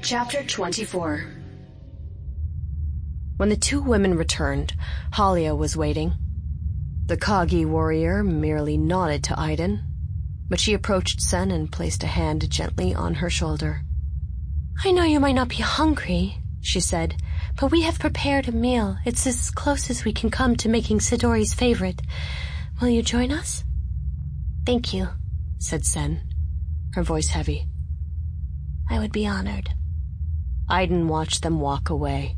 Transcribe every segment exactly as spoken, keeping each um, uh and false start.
Chapter twenty-four. When the two women returned, Halia was waiting. The Kagi warrior merely nodded to Aiden, but she approached Sen and placed a hand gently on her shoulder. "I know you might not be hungry," she said, "but we have prepared a meal. It's as close as we can come to making Sidori's favorite. Will you join us?" "Thank you," said Sen, her voice heavy. "I would be honored." Aiden watched them walk away.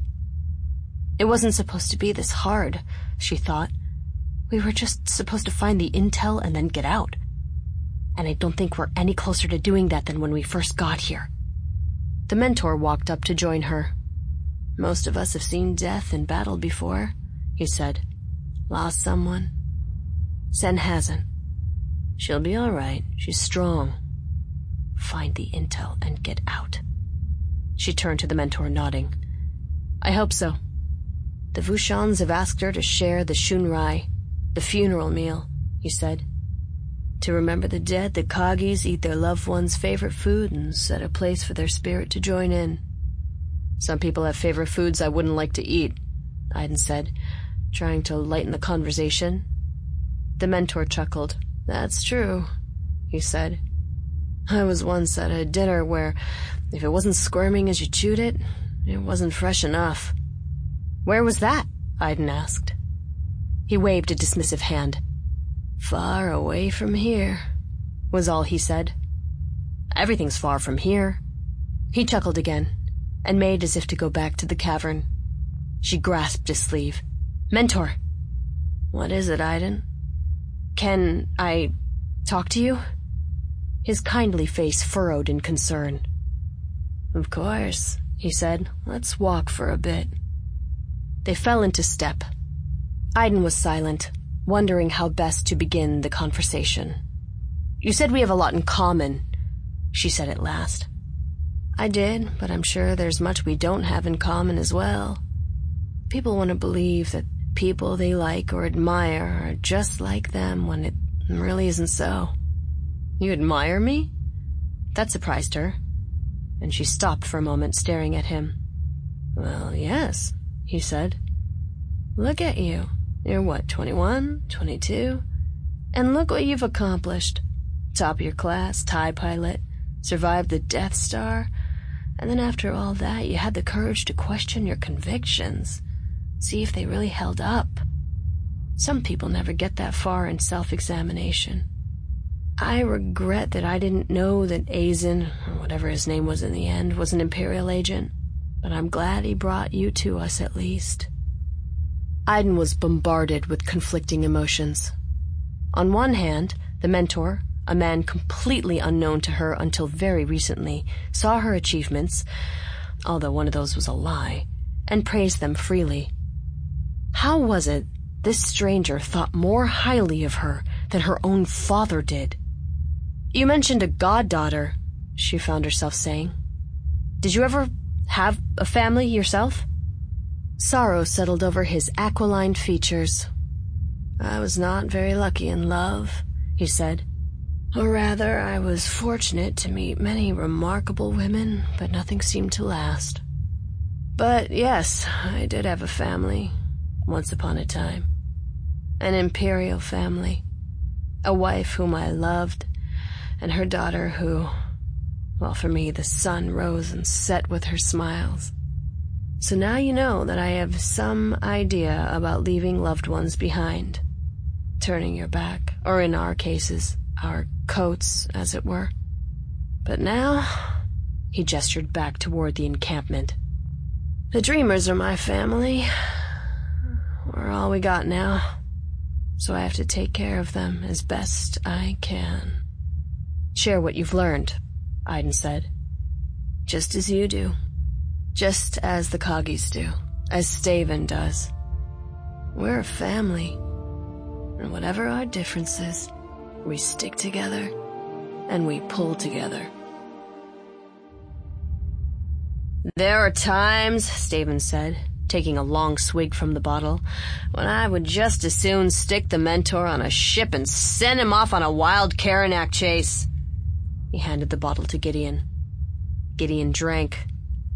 It wasn't supposed to be this hard, she thought. We were just supposed to find the intel and then get out. And I don't think we're any closer to doing that than when we first got here. The mentor walked up to join her. "Most of us have seen death in battle before," he said. "Lost someone. Sen hasn't. She'll be all right. She's strong. Find the intel and get out." She turned to the mentor, nodding. "I hope so. The Vushans have asked her to share the Shunrai, the funeral meal," he said. "To remember the dead, the Kagis eat their loved one's favorite food and set a place for their spirit to join in." "Some people have favorite foods I wouldn't like to eat," Aiden said, trying to lighten the conversation. The mentor chuckled. "That's true," he said. "I was once at a dinner where, if it wasn't squirming as you chewed it, it wasn't fresh enough." "Where was that?" Aiden asked. He waved a dismissive hand. "Far away from here," was all he said. "Everything's far from here." He chuckled again, and made as if to go back to the cavern. She grasped his sleeve. "Mentor!" "What is it, Aiden?" "Can I talk to you?" His kindly face furrowed in concern. "Of course," he said. "Let's walk for a bit." They fell into step. Aiden was silent, wondering how best to begin the conversation. "You said we have a lot in common," she said at last. "I did, but I'm sure there's much we don't have in common as well. People want to believe that people they like or admire are just like them when it really isn't so." "You admire me?" That surprised her, and she stopped for a moment, staring at him. "Well, yes," he said. "Look at you. You're what, twenty-one, twenty-two? And look what you've accomplished. Top of your class, TIE pilot, survived the Death Star, and then after all that you had the courage to question your convictions, see if they really held up. Some people never get that far in self-examination. I regret that I didn't know that Aizen, or whatever his name was in the end, was an Imperial agent, but I'm glad he brought you to us at least." Aiden was bombarded with conflicting emotions. On one hand, the mentor, a man completely unknown to her until very recently, saw her achievements, although one of those was a lie, and praised them freely. How was it this stranger thought more highly of her than her own father did? "You mentioned a goddaughter," she found herself saying. "Did you ever have a family yourself?" Sorrow settled over his aquiline features. "I was not very lucky in love," he said. "Or rather, I was fortunate to meet many remarkable women, but nothing seemed to last. But yes, I did have a family, once upon a time. An Imperial family. A wife whom I loved, and her daughter who, well, for me, the sun rose and set with her smiles. So now you know that I have some idea about leaving loved ones behind. Turning your back, or in our cases, our coats, as it were. But now," he gestured back toward the encampment, "the Dreamers are my family. We're all we got now, so I have to take care of them as best I can." "Share what you've learned," Aiden said. "Just as you do. Just as the Kagis do. As Staven does. We're a family. And whatever our differences, we stick together and we pull together." "There are times," Staven said, taking a long swig from the bottle, "when I would just as soon stick the mentor on a ship and send him off on a wild Karanak chase." He handed the bottle to Gideon. Gideon drank,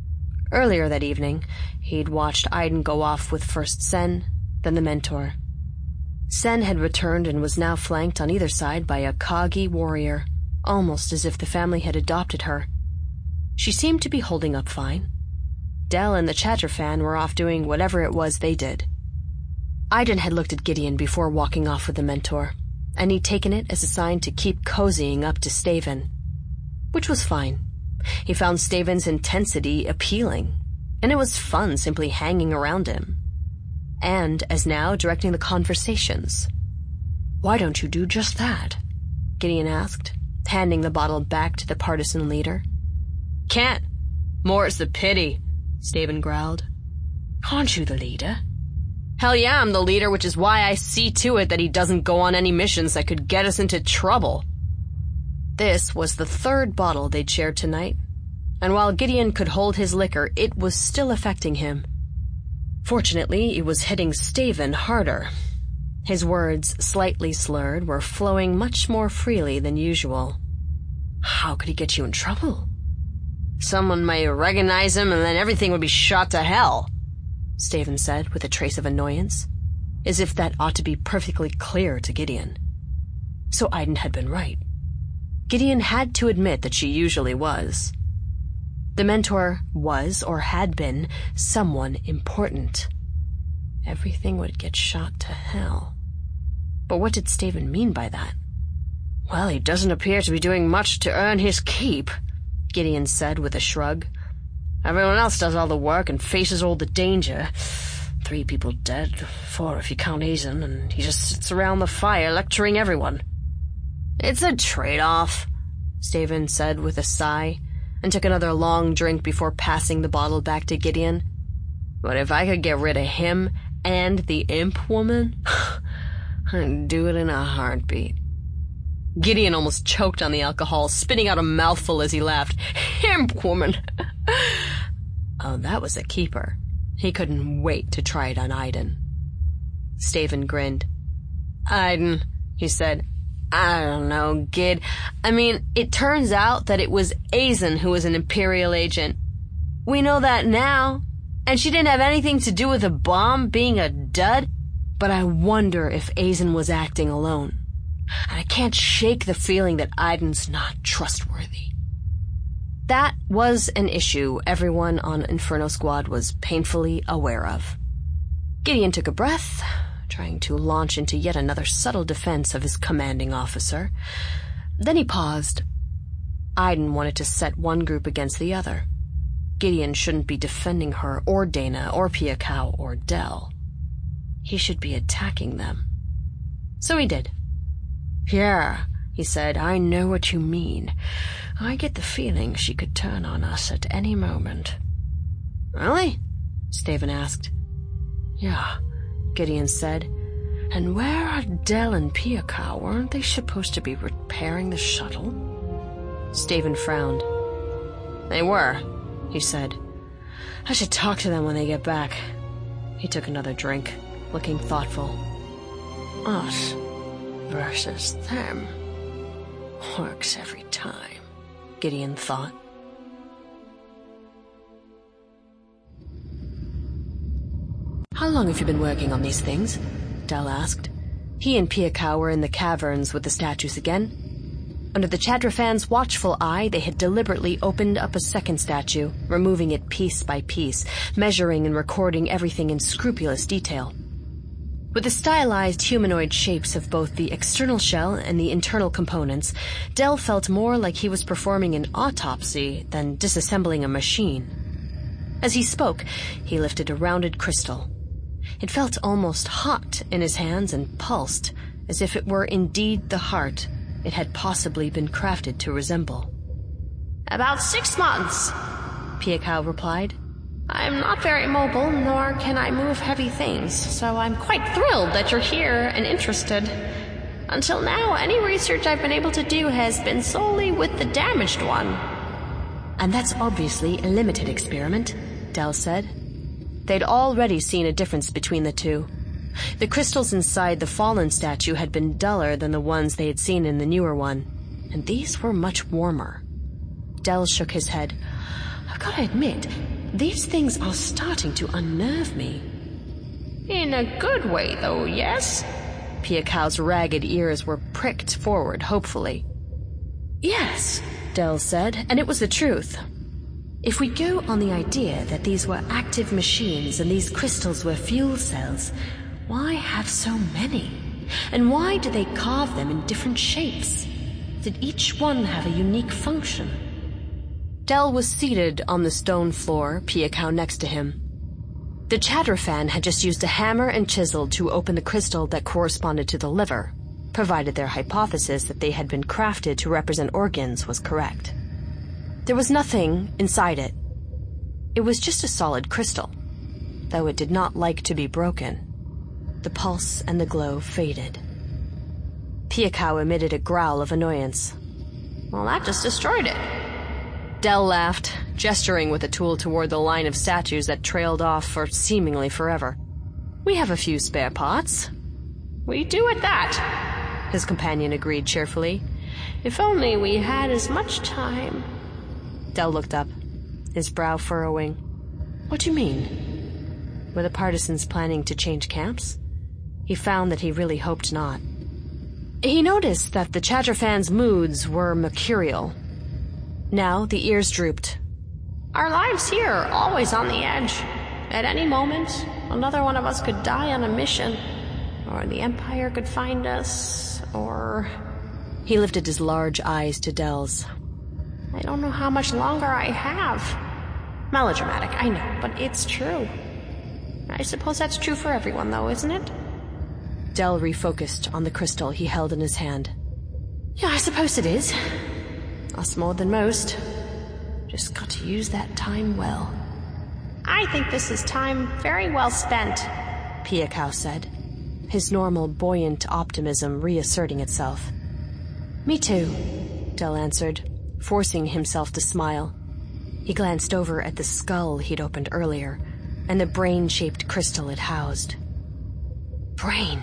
Earlier that evening, he'd watched Aiden go off with first Sen, then the Mentor. Sen had returned and was now flanked on either side by a Kagi warrior, almost as if the family had adopted her. She seemed to be holding up fine. Del and the Chatterfan were off doing whatever it was they did. Aiden had looked at Gideon before walking off with the Mentor, and he'd taken it as a sign to keep cozying up to Staven. Which was fine. He found Staven's intensity appealing, and it was fun simply hanging around him. And, as now, directing the conversations. "Why don't you do just that?" Gideon asked, handing the bottle back to the partisan leader. "Can't. More's the pity," Staven growled. "Aren't you the leader?" "Hell yeah, I'm the leader, which is why I see to it that he doesn't go on any missions that could get us into trouble." This was the third bottle they'd shared tonight, and while Gideon could hold his liquor, it was still affecting him. Fortunately, it was hitting Staven harder. His words, slightly slurred, were flowing much more freely than usual. "How could he get you in trouble?" "Someone may recognize him, and then everything would be shot to hell," Staven said with a trace of annoyance, as if that ought to be perfectly clear to Gideon. So Aiden had been right. Gideon had to admit that she usually was. The Mentor was, or had been, someone important. Everything would get shot to hell. But what did Staven mean by that? "Well, he doesn't appear to be doing much to earn his keep," Gideon said with a shrug. "Everyone else does all the work and faces all the danger. Three people dead, four if you count Azen, and he just sits around the fire lecturing everyone." "It's a trade-off," Staven said with a sigh, and took another long drink before passing the bottle back to Gideon. "But if I could get rid of him and the imp woman, I'd do it in a heartbeat." Gideon almost choked on the alcohol, spitting out a mouthful as he laughed. "Imp woman!" Oh, that was a keeper. He couldn't wait to try it on Aiden. Staven grinned. "Aiden," he said, "I don't know, Gid. I mean, it turns out that it was Azen who was an Imperial agent. We know that now, and she didn't have anything to do with the bomb being a dud, but I wonder if Azen was acting alone. And I can't shake the feeling that Aiden's not trustworthy." That was an issue everyone on Inferno Squad was painfully aware of. Gideon took a breath, trying to launch into yet another subtle defense of his commanding officer. Then he paused. Aiden wanted to set one group against the other. Gideon shouldn't be defending her, or Dana, or Piakau, or Del. He should be attacking them. So he did. "Yeah," he said, "I know what you mean. I get the feeling she could turn on us at any moment." "Really?" Staven asked. "Yeah," Gideon said. "And where are Del and Piakau? Weren't they supposed to be repairing the shuttle?" Staven frowned. "They were," he said. "I should talk to them when they get back." He took another drink, looking thoughtful. "Us versus them. Works every time," Gideon thought. "How long have you been working on these things?" Del asked. He and Piakau were in the caverns with the statues again. Under the Chatterfan's watchful eye, they had deliberately opened up a second statue, removing it piece by piece, measuring and recording everything in scrupulous detail. With the stylized humanoid shapes of both the external shell and the internal components, Del felt more like he was performing an autopsy than disassembling a machine. As he spoke, he lifted a rounded crystal. It felt almost hot in his hands and pulsed, as if it were indeed the heart it had possibly been crafted to resemble. "About six months," Piakau replied. "I'm not very mobile, nor can I move heavy things, so I'm quite thrilled that you're here and interested. Until now, any research I've been able to do has been solely with the damaged one." "And that's obviously a limited experiment," Del said. They'd already seen a difference between the two. The crystals inside the fallen statue had been duller than the ones they had seen in the newer one, and these were much warmer. Del shook his head. "I've got to admit, these things are starting to unnerve me. In a good way, though, yes? Pia Kao's ragged ears were pricked forward hopefully. Yes, Del said, and it was the truth. If we go on the idea that these were active machines and these crystals were fuel cells, why have so many? And why do they carve them in different shapes? Did each one have a unique function? Del was seated on the stone floor, Pia Kao next to him. The Chatterfan had just used a hammer and chisel to open the crystal that corresponded to the liver, provided their hypothesis that they had been crafted to represent organs was correct. There was nothing inside it. It was just a solid crystal, though it did not like to be broken. The pulse and the glow faded. Pia Kao emitted a growl of annoyance. Well, that just destroyed it. Del laughed, gesturing with a tool toward the line of statues that trailed off for seemingly forever. We have a few spare pots. We do at that, his companion agreed cheerfully. If only we had as much time. Del looked up, his brow furrowing. What do you mean? Were the partisans planning to change camps? He found that he really hoped not. He noticed that the Chatterfan's moods were mercurial. Now the ears drooped. Our lives here are always on the edge. At any moment, another one of us could die on a mission, or the Empire could find us, or... He lifted his large eyes to Del's. I don't know how much longer I have. Melodramatic, I know, but it's true. I suppose that's true for everyone, though, isn't it? Del refocused on the crystal he held in his hand. Yeah, I suppose it is. Us more than most. Just got to use that time well. I think this is time very well spent, Pia Kao said, his normal buoyant optimism reasserting itself. Me too, Del answered, forcing himself to smile. He glanced over at the skull he'd opened earlier, and the brain-shaped crystal it housed. Brain.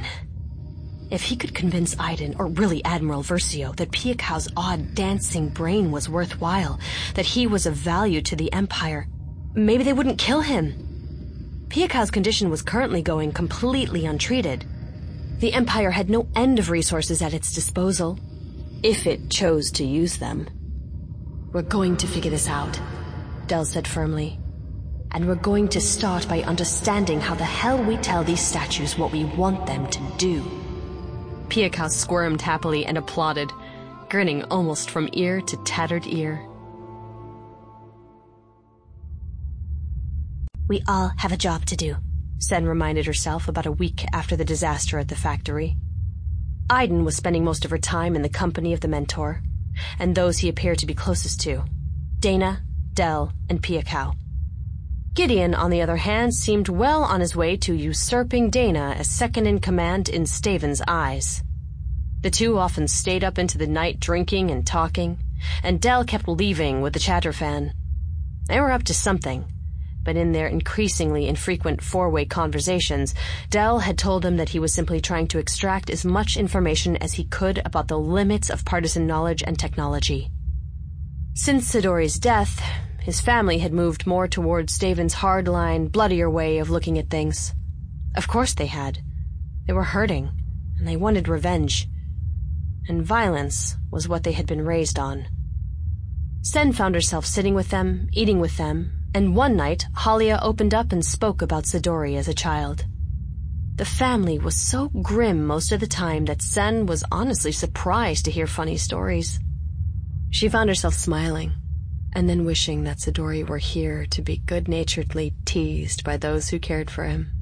If he could convince Aiden, or really Admiral Versio, that Pia Kao's odd dancing brain was worthwhile, that he was of value to the Empire, maybe they wouldn't kill him. Pia Kao's condition was currently going completely untreated. The Empire had no end of resources at its disposal, if it chose to use them. We're going to figure this out, Del said firmly. And we're going to start by understanding how the hell we tell these statues what we want them to do. Pia Kao squirmed happily and applauded, grinning almost from ear to tattered ear. We all have a job to do, Sen reminded herself about a week after the disaster at the factory. Aiden was spending most of her time in the company of the Mentor, and those he appeared to be closest to, Dana, Del, and Pia Kao. Gideon, on the other hand, seemed well on his way to usurping Dana as second-in-command in Staven's eyes. The two often stayed up into the night drinking and talking, and Del kept leaving with the Chatterfan. They were up to something, but in their increasingly infrequent four-way conversations, Del had told them that he was simply trying to extract as much information as he could about the limits of partisan knowledge and technology. Since Sidori's death, his family had moved more towards Staven's hard-line, bloodier way of looking at things. Of course they had. They were hurting, and they wanted revenge. And violence was what they had been raised on. Sen found herself sitting with them, eating with them, and one night Halia opened up and spoke about Sidori as a child. The family was so grim most of the time that Sen was honestly surprised to hear funny stories. She found herself smiling, and then wishing that Sidori were here to be good-naturedly teased by those who cared for him.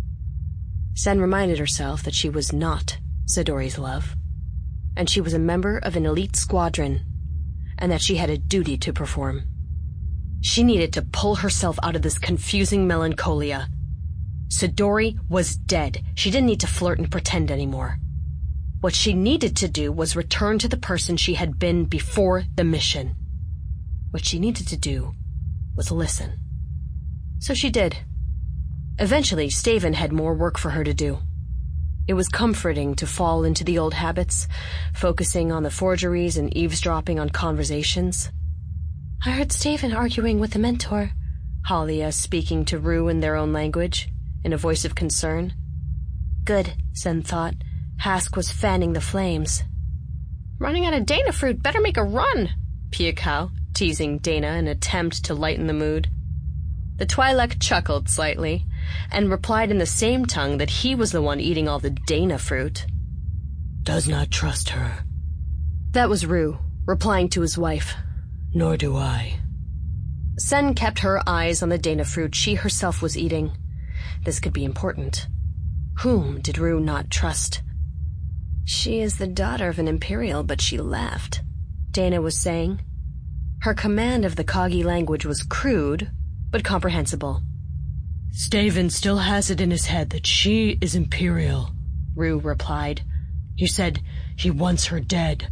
Sen reminded herself that she was not Sidori's love, and she was a member of an elite squadron, and that she had a duty to perform. She needed to pull herself out of this confusing melancholia. Sidori was dead. She didn't need to flirt and pretend anymore. What she needed to do was return to the person she had been before the mission. What she needed to do was listen. So she did. Eventually, Staven had more work for her to do. It was comforting to fall into the old habits, focusing on the forgeries and eavesdropping on conversations. I heard Staven arguing with the Mentor, Halia speaking to Rue in their own language, in a voice of concern. Good, Sen thought. Hask was fanning the flames. Running out of Dana fruit, better make a run, Piakau, teasing Dana in an attempt to lighten the mood. The Twi'lek chuckled slightly, and replied in the same tongue that he was the one eating all the Dana fruit. Does not trust her. That was Rue, replying to his wife. Nor do I. Sen kept her eyes on the Dana fruit she herself was eating. This could be important. Whom did Rue not trust? She is the daughter of an Imperial, but she left, Dana was saying. Her command of the Kagi language was crude, but comprehensible. Staven still has it in his head that she is Imperial, Rue replied. He said he wants her dead.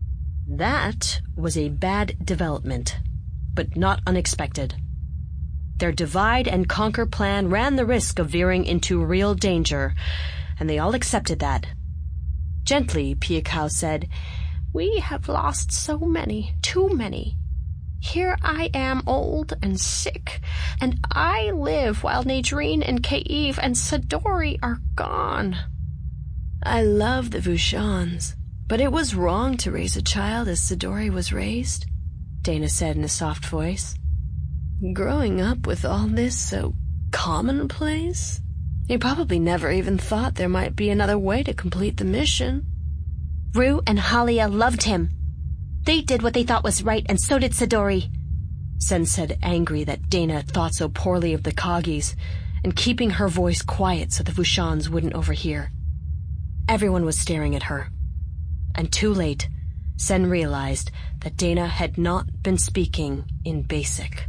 That was a bad development, but not unexpected. Their divide-and-conquer plan ran the risk of veering into real danger, and they all accepted that. Gently, Piakau said, We have lost so many, too many. Here I am old and sick, and I live while Nadreen and Kaiv and Sidori are gone. I love the Vushans, but it was wrong to raise a child as Sidori was raised, Dana said in a soft voice. Growing up with all this so commonplace, he probably never even thought there might be another way to complete the mission. Rue and Halia loved him. They did what they thought was right, and so did Sidori. Sen said, angry that Dana thought so poorly of the Kagis, and keeping her voice quiet so the Vushans wouldn't overhear. Everyone was staring at her. And too late, Sen realized that Dana had not been speaking in Basic.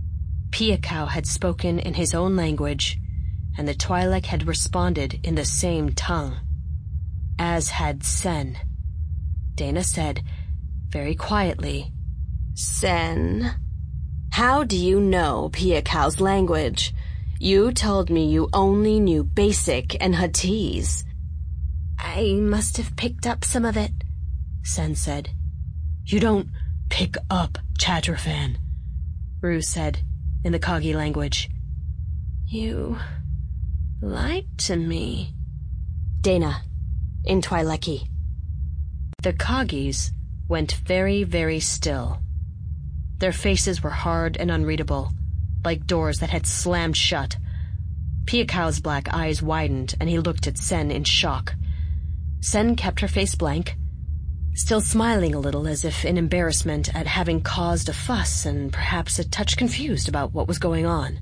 Piakau had spoken in his own language, and the Twi'lek had responded in the same tongue. As had Sen. Dana said, very quietly, Sen, how do you know Piakau's language? You told me you only knew Basic and Huttese. I must have picked up some of it, Sen said. You don't pick up Chatrafan, Rue said, in the Kagi language. You lied to me. Dana, in Twi'leki. The Kagis went very, very still. Their faces were hard and unreadable, like doors that had slammed shut. Piakau's black eyes widened, and he looked at Sen in shock. Sen kept her face blank, still smiling a little as if in embarrassment at having caused a fuss and perhaps a touch confused about what was going on.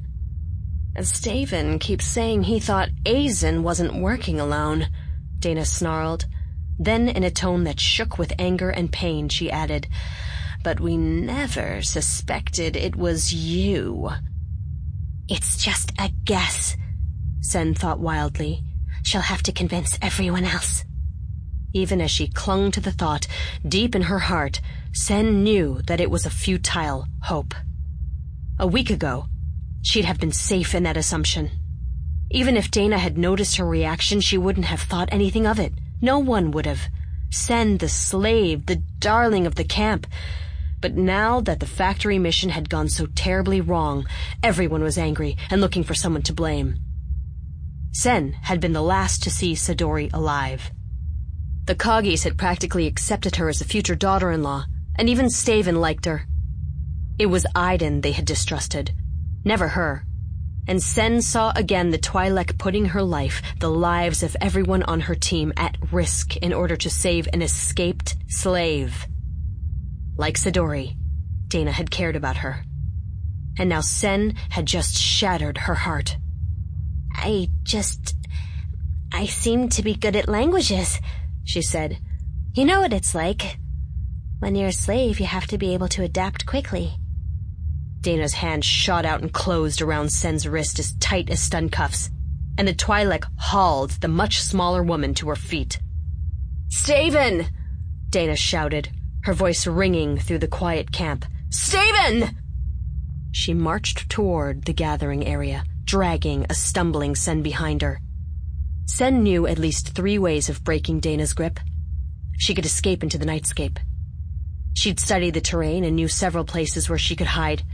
Staven keeps saying he thought Azen wasn't working alone, Dana snarled. Then, in a tone that shook with anger and pain, she added, But we never suspected it was you. It's just a guess, Sen thought wildly. She'll have to convince everyone else. Even as she clung to the thought, deep in her heart, Sen knew that it was a futile hope. A week ago, she'd have been safe in that assumption. Even if Dana had noticed her reaction, she wouldn't have thought anything of it. No one would have. Sen, the slave, the darling of the camp. But now that the factory mission had gone so terribly wrong, everyone was angry and looking for someone to blame. Sen had been the last to see Sidori alive. The Kagis had practically accepted her as a future daughter-in-law, and even Staven liked her. It was Iden they had distrusted, never her. And Sen saw again the Twi'lek putting her life, the lives of everyone on her team, at risk in order to save an escaped slave. Like Sidori, Dana had cared about her. And now Sen had just shattered her heart. I just... I seem to be good at languages, she said. You know what it's like. When you're a slave, you have to be able to adapt quickly. Dana's hand shot out and closed around Sen's wrist as tight as stun cuffs, and the Twi'lek hauled the much smaller woman to her feet. Staven! Dana shouted, her voice ringing through the quiet camp. Staven! She marched toward the gathering area, dragging a stumbling Sen behind her. Sen knew at least three ways of breaking Dana's grip. She could escape into the nightscape. She'd studied the terrain and knew several places where she could hide.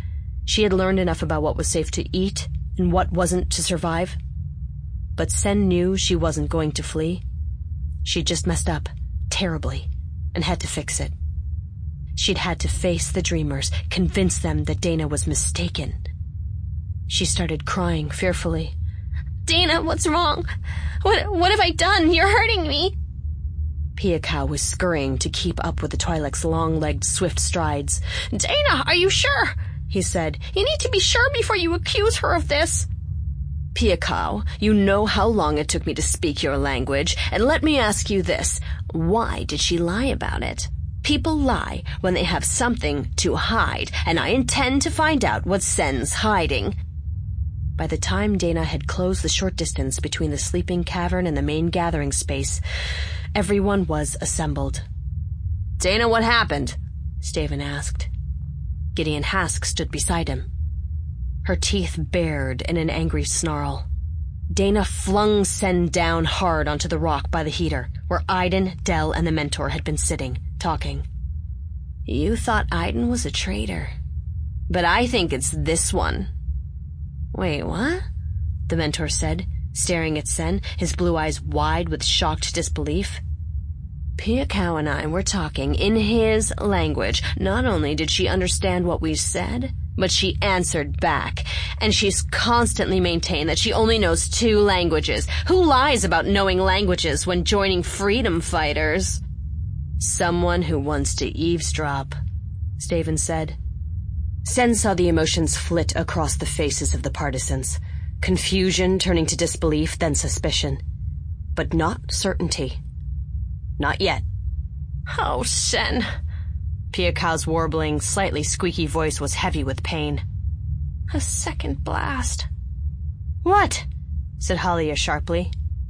She had learned enough about what was safe to eat and what wasn't to survive. But Sen knew she wasn't going to flee. She'd just messed up, terribly, and had to fix it. She'd had to face the dreamers, convince them that Dana was mistaken. She started crying fearfully. Dana, what's wrong? What, what have I done? You're hurting me. Piakau was scurrying to keep up with the Twi'lek's long-legged, swift strides. Dana, are you sure? He said. You need to be sure before you accuse her of this. Piakau, you know how long it took me to speak your language, and let me ask you this. Why did she lie about it? People lie when they have something to hide, and I intend to find out what Sen's hiding. By the time Dana had closed the short distance between the sleeping cavern and the main gathering space, everyone was assembled. Dana, what happened? Staven asked. Gideon Hask stood beside him. Her teeth bared in an angry snarl. Dana flung Sen down hard onto the rock by the heater, where Iden, Del, and the Mentor had been sitting, talking. You thought Iden was a traitor, but I think it's this one. Wait, what? The Mentor said, staring at Sen, his blue eyes wide with shocked disbelief. Piakau and I were talking in his language. Not only did she understand what we said, but she answered back, and she's constantly maintained that she only knows two languages. Who lies about knowing languages when joining freedom fighters? Someone who wants to eavesdrop, Staven said. Sen saw the emotions flit across the faces of the partisans, confusion turning to disbelief, then suspicion. But not certainty. Not yet. Oh, Sen. Piakau's warbling, slightly squeaky voice was heavy with pain. A second blast. What? Said Halia sharply.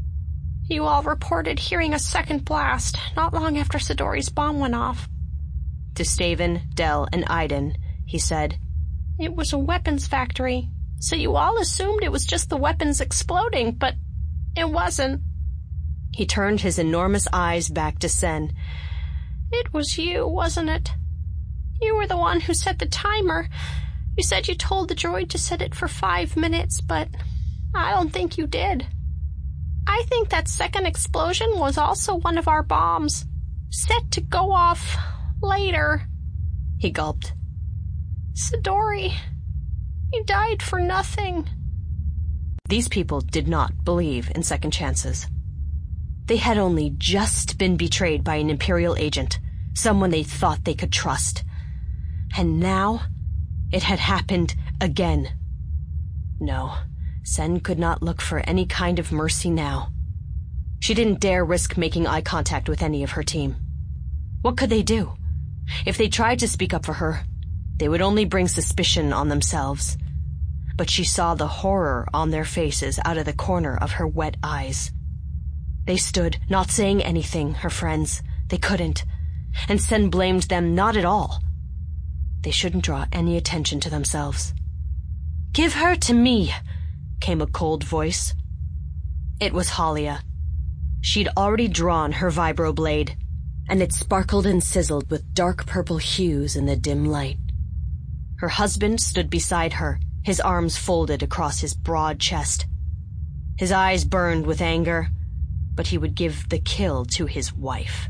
You all reported hearing a second blast, not long after Sidori's bomb went off. To Staven, Del, and Iden, he said, It was a weapons factory, so you all assumed it was just the weapons exploding, but it wasn't. He turned his enormous eyes back to Sen. It was you, wasn't it? You were the one who set the timer. You said you told the droid to set it for five minutes, but I don't think you did. I think that second explosion was also one of our bombs, set to go off later. He gulped. Sidori, you died for nothing. These people did not believe in second chances. They had only just been betrayed by an Imperial agent, someone they thought they could trust. And now, it had happened again. No, Sen could not look for any kind of mercy now. She didn't dare risk making eye contact with any of her team. What could they do? If they tried to speak up for her, they would only bring suspicion on themselves. But she saw the horror on their faces out of the corner of her wet eyes. They stood, not saying anything, her friends. They couldn't. And Sen blamed them not at all. They shouldn't draw any attention to themselves. Give her to me, came a cold voice. It was Halia. She'd already drawn her vibroblade, and it sparkled and sizzled with dark purple hues in the dim light. Her husband stood beside her, his arms folded across his broad chest. His eyes burned with anger, but he would give the kill to his wife.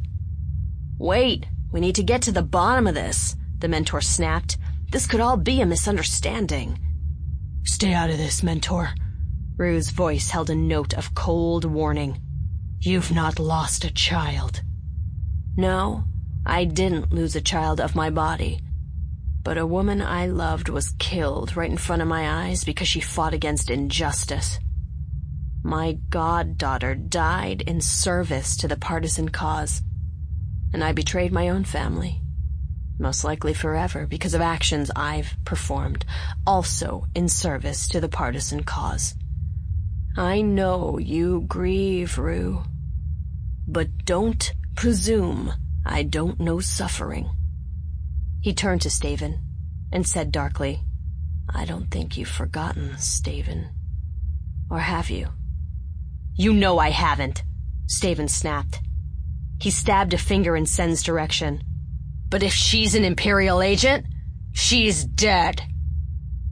Wait, we need to get to the bottom of this, the Mentor snapped. This could all be a misunderstanding. Stay out of this, Mentor. Rue's voice held a note of cold warning. You've not lost a child. No, I didn't lose a child of my body. But a woman I loved was killed right in front of my eyes because she fought against injustice. My goddaughter died in service to the partisan cause, and I betrayed my own family, most likely forever because of actions I've performed, also in service to the partisan cause. I know you grieve, Rue, but don't presume I don't know suffering. He turned to Staven and said darkly, I don't think you've forgotten, Staven. Or have you? You know I haven't, Staven snapped. He stabbed a finger in Sen's direction. But if she's an Imperial agent, she's dead.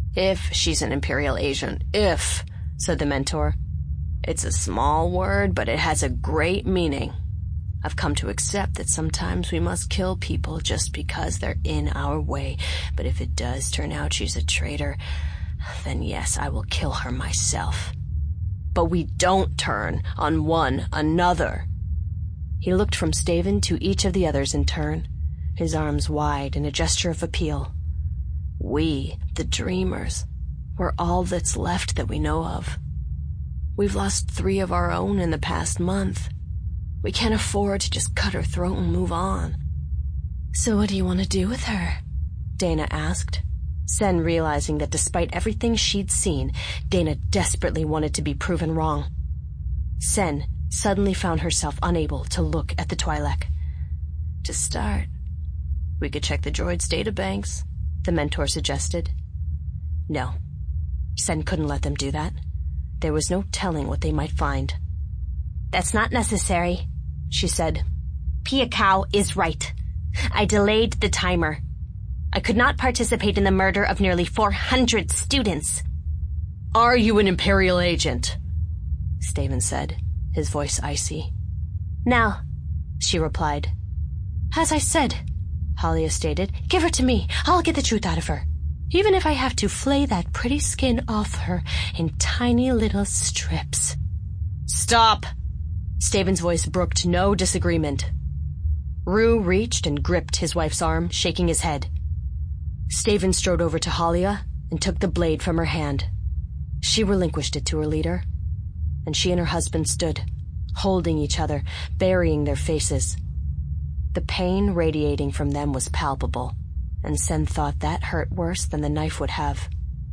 If she's an Imperial agent. If, said the mentor. It's a small word, but it has a great meaning. I've come to accept that sometimes we must kill people just because they're in our way. But if it does turn out she's a traitor, then yes, I will kill her myself. But we don't turn on one another. He looked from Staven to each of the others in turn, his arms wide in a gesture of appeal. We, the Dreamers, we're all that's left that we know of. We've lost three of our own in the past month. We can't afford to just cut her throat and move on. So what do you want to do with her? Dana asked, Sen realizing that despite everything she'd seen, Dana desperately wanted to be proven wrong. Sen suddenly found herself unable to look at the Twi'lek. To start, we could check the droid's databanks, the mentor suggested. No, Sen couldn't let them do that. There was no telling what they might find. That's not necessary, she said. Pia Khao is right. I delayed the timer. I could not participate in the murder of nearly four hundred students. Are you an Imperial agent? Staven said, his voice icy. No, she replied. As I said, Halia stated, give her to me. I'll get the truth out of her. Even if I have to flay that pretty skin off her in tiny little strips. Stop! Staven's voice brooked no disagreement. Rue reached and gripped his wife's arm, shaking his head. Staven strode over to Halia and took the blade from her hand. She relinquished it to her leader, and she and her husband stood, holding each other, burying their faces. The pain radiating from them was palpable, and Sen thought that hurt worse than the knife would have.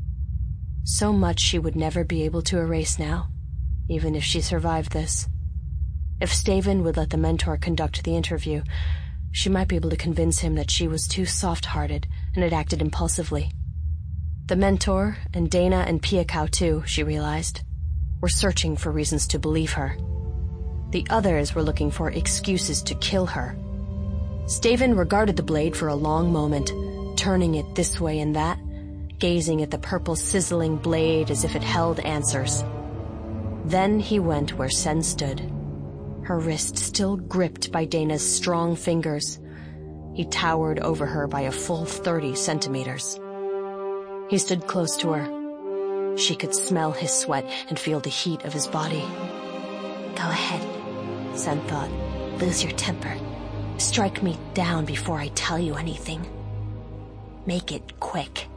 So much she would never be able to erase now, even if she survived this. If Staven would let the mentor conduct the interview, she might be able to convince him that she was too soft-hearted and had acted impulsively. The mentor, and Dana and Pia Khao too, she realized, were searching for reasons to believe her. The others were looking for excuses to kill her. Staven regarded the blade for a long moment, turning it this way and that, gazing at the purple sizzling blade as if it held answers. Then he went where Sen stood, her wrist still gripped by Dana's strong fingers. He towered over her by a full thirty centimeters. He stood close to her. She could smell his sweat and feel the heat of his body. Go ahead, Sen thought. Lose your temper. Strike me down before I tell you anything. Make it quick.